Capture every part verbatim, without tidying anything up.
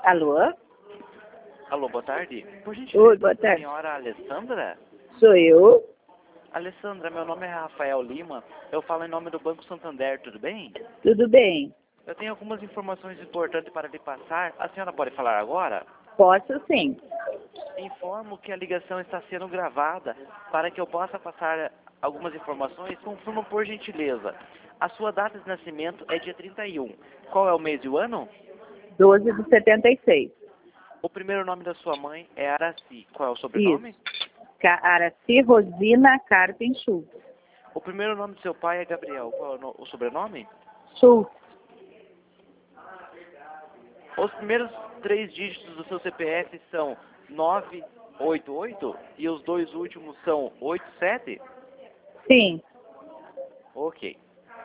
Alô? Alô, boa tarde. Por Oi, gentileza, boa tarde. senhora Alessandra? Sou eu? Alessandra, meu nome é Rafael Lima. Eu falo em nome do Banco Santander, tudo bem? Tudo bem? Eu tenho algumas informações importantes para lhe passar. A senhora pode falar agora? Posso sim. Informo que a ligação está sendo gravada. Para que eu possa passar algumas informações, confirma por gentileza. A sua data de nascimento é dia trinta e um. Qual é o mês e o ano? doze de setenta e seis. O primeiro nome da sua mãe é Araci. Qual é o sobrenome? Isso. Ca- Araci Rosina Carpin Schultz. O primeiro nome do seu pai é Gabriel. Qual é o, no- o sobrenome? Schultz. Os primeiros três dígitos do seu C P F são nove oito oito e os dois últimos são oito sete? Sim. Ok.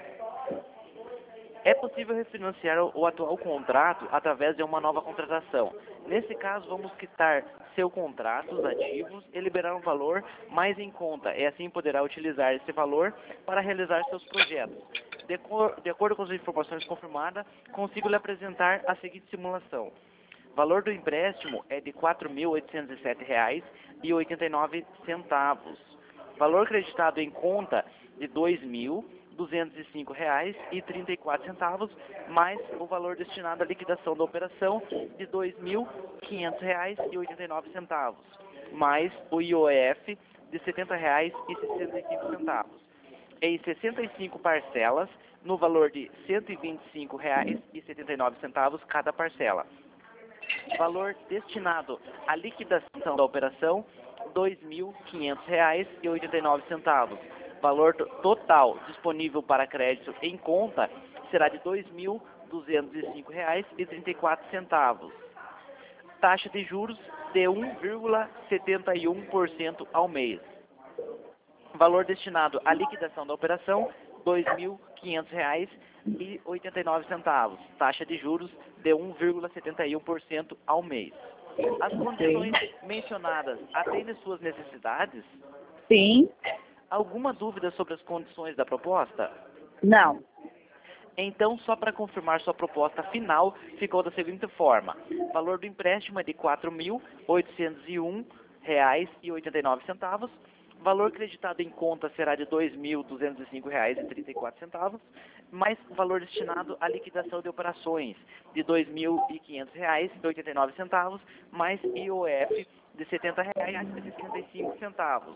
É possível refinanciar o, o atual contrato através de uma nova contratação. Nesse caso, vamos quitar seu contrato, os ativos, e liberar um valor mais em conta, e assim poderá utilizar esse valor para realizar seus projetos. De, cor, de acordo com as informações confirmadas, consigo lhe apresentar a seguinte simulação. O valor do empréstimo é de quatro mil oitocentos e sete reais e oitenta e nove centavos. Valor creditado em conta de dois mil duzentos e cinco reais e trinta e quatro centavos, mais o valor destinado à liquidação da operação de dois mil quinhentos reais e oitenta e nove centavos, mais o I O F de setenta reais e sessenta e cinco centavos. Em sessenta e cinco parcelas, no valor de cento e vinte e cinco reais e setenta e nove centavos cada parcela. Valor destinado à liquidação da operação, dois mil quinhentos reais e oitenta e nove centavos. Valor total disponível para crédito em conta será de dois mil duzentos e cinco reais e trinta e quatro centavos. Taxa de juros de um vírgula setenta e um por cento ao mês. Valor destinado à liquidação da operação, dois mil quinhentos reais e oitenta e nove centavos. Taxa de juros de um vírgula setenta e um por cento ao mês. As condições mencionadas atendem suas necessidades? Sim. Alguma dúvida sobre as condições da proposta? Não. Então, só para confirmar, sua proposta final ficou da seguinte forma. O valor do empréstimo é de quatro mil oitocentos e um reais e oitenta e nove centavos. Valor creditado em conta será de dois mil duzentos e cinco reais e trinta e quatro centavos, mais o valor destinado à liquidação de operações de dois mil e quinhentos reais e oitenta e nove centavos, mais I O F de setenta reais e sessenta e cinco centavos.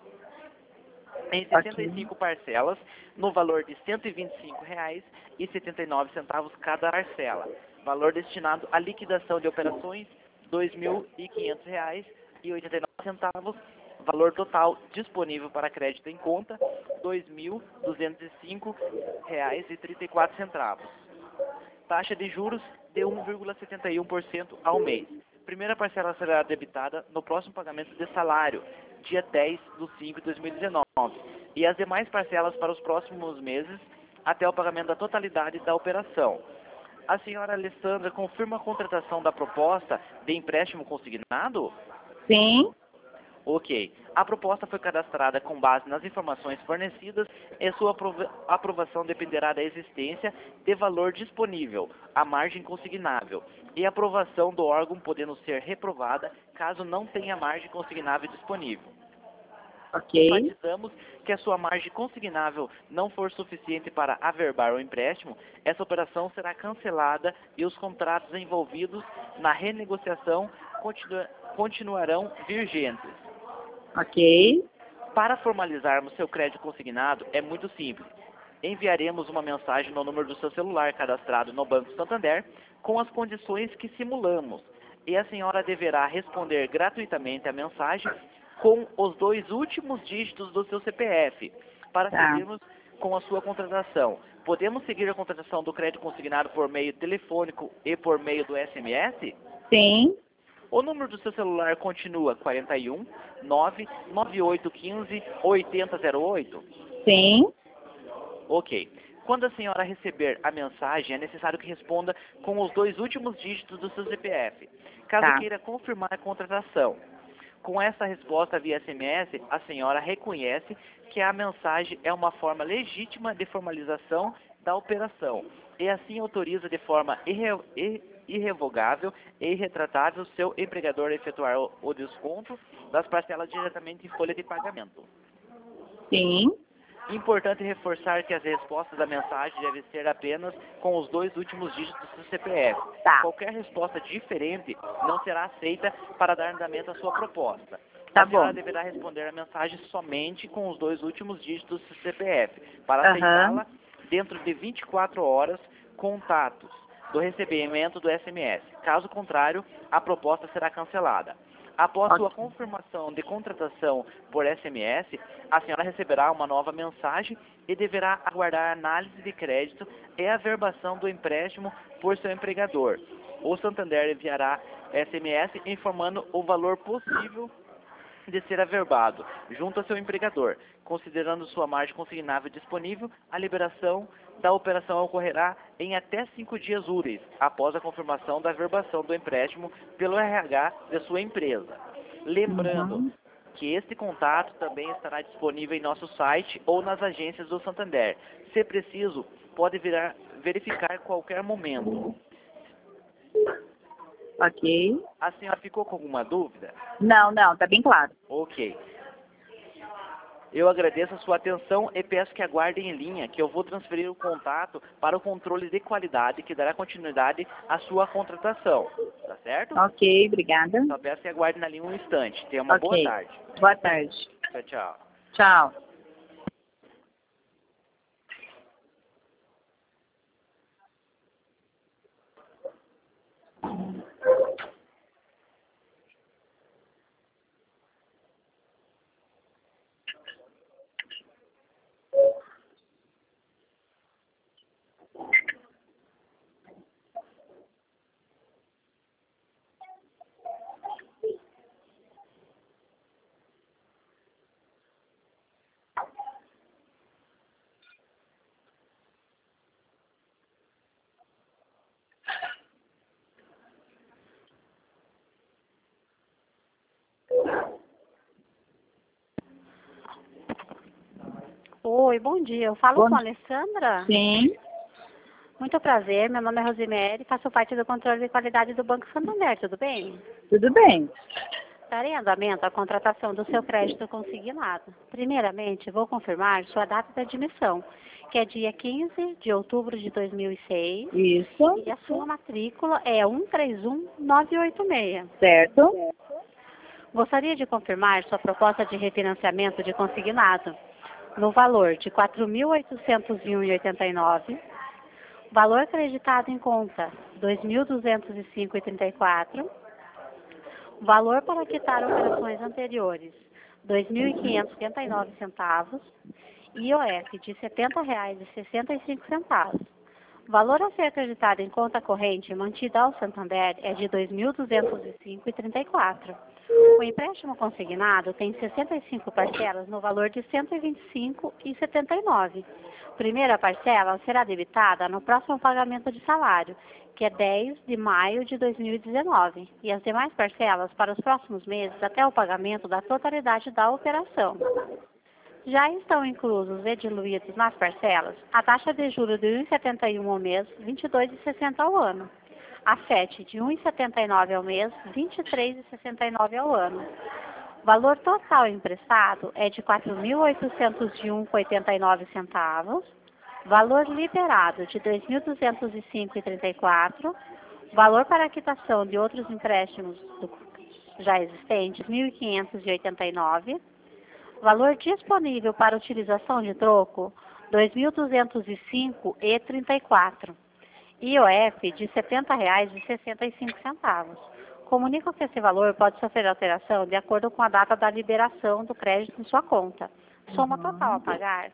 Em sessenta e cinco parcelas, no valor de cento e vinte e cinco reais e setenta e nove centavos cada parcela. Valor destinado à liquidação de operações, dois mil e quinhentos reais e oitenta e nove centavos. Valor total disponível para crédito em conta, dois mil duzentos e cinco reais e trinta e quatro centavos. Taxa de juros de um vírgula setenta e um por cento ao mês. Primeira parcela será debitada no próximo pagamento de salário, dia dez de cinco de dois mil e dezenove, e as demais parcelas para os próximos meses, até o pagamento da totalidade da operação. A senhora Alessandra confirma a contratação da proposta de empréstimo consignado? Sim. Ok. A proposta foi cadastrada com base nas informações fornecidas e sua aprova- aprovação dependerá da existência de valor disponível, a margem consignável, e aprovação do órgão podendo ser reprovada caso não tenha margem consignável disponível. Ok. Enfatizamos que a sua margem consignável não for suficiente para averbar o empréstimo, essa operação será cancelada e os contratos envolvidos na renegociação continu- continuarão vigentes. Ok. Para formalizarmos seu crédito consignado, é muito simples. Enviaremos uma mensagem no número do seu celular cadastrado no Banco Santander com as condições que simulamos. E a senhora deverá responder gratuitamente a mensagem com os dois últimos dígitos do seu C P F para Tá. seguirmos com a sua contratação. Podemos seguir a contratação do crédito consignado por meio telefônico e por meio do S M S? Sim. O número do seu celular continua quarenta e um, nove nove oito um cinco, oito zero zero oito? Sim. Ok. Quando a senhora receber a mensagem, é necessário que responda com os dois últimos dígitos do seu C P F, caso Tá. queira confirmar a contratação. Com essa resposta via S M S, a senhora reconhece que a mensagem é uma forma legítima de formalização da operação e assim autoriza de forma irre irre irrevogável e irretratável seu empregador a efetuar o, o desconto das parcelas diretamente em folha de pagamento. Sim. Importante reforçar que as respostas da mensagem devem ser apenas com os dois últimos dígitos do C P F. Tá. Qualquer resposta diferente não será aceita para dar andamento à sua proposta. Tá A senhora bom. deverá responder a mensagem somente com os dois últimos dígitos do C P F. Para Aham. aceitá-la, dentro de vinte e quatro horas, contatos do recebimento do S M S. Caso contrário, a proposta será cancelada. Após sua Ok. confirmação de contratação por S M S, a senhora receberá uma nova mensagem e deverá aguardar a análise de crédito e a averbação do empréstimo por seu empregador. O Santander enviará S M S informando o valor possível de ser averbado junto ao seu empregador. Considerando sua margem consignável disponível, a liberação da operação ocorrerá em até cinco dias úteis, após a confirmação da averbação do empréstimo pelo R H de sua empresa. Lembrando Uhum. que este contato também estará disponível em nosso site ou nas agências do Santander. Se preciso, pode virar, verificar qualquer momento. Ok. A senhora ficou com alguma dúvida? Não, não, tá bem claro. Ok. Eu agradeço a sua atenção e peço que aguardem em linha, que eu vou transferir o contato para o controle de qualidade, que dará continuidade à sua contratação. Tá certo? Ok, obrigada. Só peço que aguardem na linha um instante. Tenha uma boa Ok. tarde. Boa tarde. Tchau, tchau. Tchau. Oi, bom dia. Eu falo Bom com a dia. Alessandra. Sim. Muito prazer. Meu nome é Rosemary, faço parte do controle de qualidade do Banco Santander, tudo bem? Tudo bem. Darei andamento à contratação do seu crédito consignado. Primeiramente, vou confirmar sua data de admissão, que é dia quinze de outubro de dois mil e seis, Isso. e a sua matrícula é um três um nove oito seis. Certo. Gostaria de confirmar sua proposta de refinanciamento de consignado, no valor de quatro mil oitocentos e um vírgula oitenta e nove, valor acreditado em conta dois mil duzentos e cinco vírgula trinta e quatro, valor para quitar operações anteriores dois mil e quinhentos e setenta e nove centavos, I O F de setenta reais e sessenta e cinco centavos. Valor a ser acreditado em conta corrente mantida ao Santander é de dois mil duzentos e cinco vírgula trinta e quatro. O empréstimo consignado tem sessenta e cinco parcelas no valor de cento e vinte e cinco vírgula setenta e nove. Primeira parcela será debitada no próximo pagamento de salário, que é dez de maio de dois mil e dezenove, e as demais parcelas para os próximos meses até o pagamento da totalidade da operação. Já estão inclusos e diluídos nas parcelas a taxa de juros de um vírgula setenta e um ao mês, vinte e dois vírgula sessenta ao ano. A F E T de um vírgula setenta e nove ao mês, vinte e três vírgula sessenta e nove ao ano. Valor total emprestado é de quatro mil oitocentos e um vírgula oitenta e nove centavos. Valor liberado de dois mil duzentos e cinco vírgula trinta e quatro. Valor para quitação de outros empréstimos do, já existentes, mil e quinhentos e oitenta e nove. Valor disponível para utilização de troco, dois mil duzentos e cinco vírgula trinta e quatro. I O F de setenta reais e sessenta e cinco centavos. Comunico que esse valor pode sofrer alteração de acordo com a data da liberação do crédito em sua conta. Soma total a pagar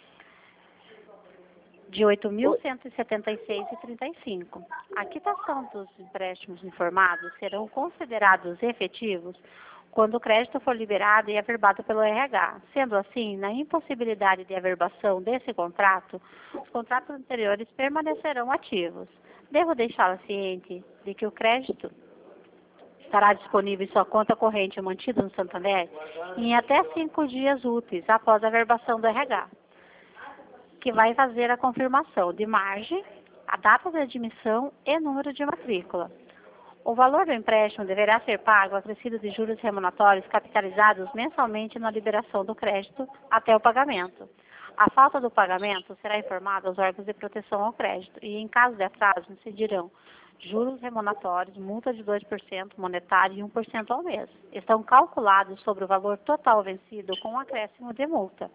de oito mil cento e setenta e seis reais e trinta e cinco centavos. A quitação dos empréstimos informados serão considerados efetivos quando o crédito for liberado e averbado pelo R H. Sendo assim, na impossibilidade de averbação desse contrato, os contratos anteriores permanecerão ativos. Devo deixá-la ciente de que o crédito estará disponível em sua conta corrente mantida no Santander em até cinco dias úteis após a averbação do R H. que vai fazer a confirmação de margem, a data de admissão e número de matrícula. O valor do empréstimo deverá ser pago acrescido de juros remuneratórios capitalizados mensalmente na liberação do crédito até o pagamento. A falta do pagamento será informada aos órgãos de proteção ao crédito e, em caso de atraso, incidirão juros remuneratórios, multa de dois por cento monetário e um por cento ao mês. Estão calculados sobre o valor total vencido com um acréscimo de multa.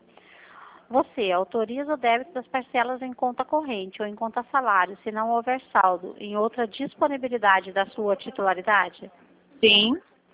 Você autoriza o débito das parcelas em conta corrente ou em conta salário, se não houver saldo em outra disponibilidade da sua titularidade? Sim.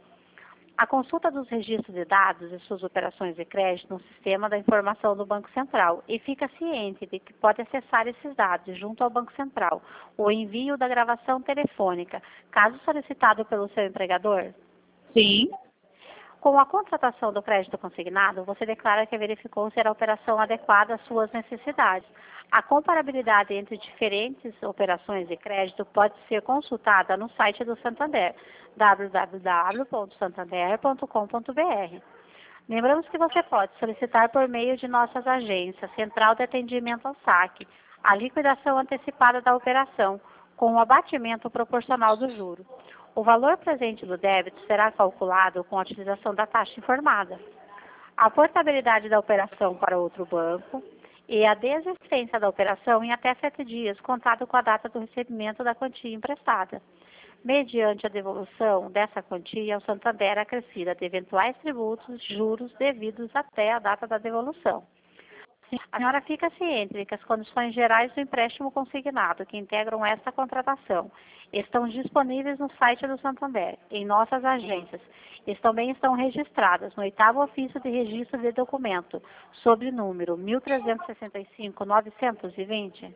A consulta dos registros de dados e suas operações de crédito no sistema da informação do Banco Central e fica ciente de que pode acessar esses dados junto ao Banco Central ou envio da gravação telefônica, caso solicitado pelo seu empregador? Sim. Com a contratação do crédito consignado, você declara que verificou ser a operação adequada às suas necessidades. A comparabilidade entre diferentes operações de crédito pode ser consultada no site do Santander, w w w ponto santander ponto com ponto b r. Lembramos que você pode solicitar por meio de nossas agências, Central de Atendimento ao Saque, a liquidação antecipada da operação, com o abatimento proporcional do juro. O valor presente do débito será calculado com a utilização da taxa informada. A portabilidade da operação para outro banco e a desistência da operação em até sete dias, contado com a data do recebimento da quantia emprestada. Mediante a devolução dessa quantia ao Santander acrescida de eventuais tributos, juros devidos até a data da devolução. A senhora fica ciente de que as condições gerais do empréstimo consignado que integram esta contratação estão disponíveis no site do Santander, em nossas agências. Eles também estão registradas no oitavo ofício de registro de documento, sob o número mil trezentos e sessenta e cinco, novecentos e vinte?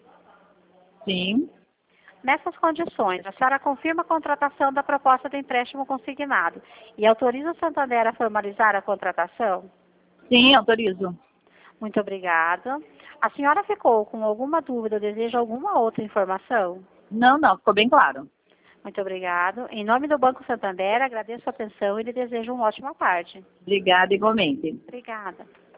Sim. Nessas condições, a senhora confirma a contratação da proposta de empréstimo consignado e autoriza o Santander a formalizar a contratação? Sim, autorizo. Muito obrigada. A senhora ficou com alguma dúvida ou deseja alguma outra informação? Não, não, ficou bem claro. Muito obrigado. Em nome do Banco Santander, agradeço a atenção e lhe desejo uma ótima tarde. Obrigada igualmente. Obrigada.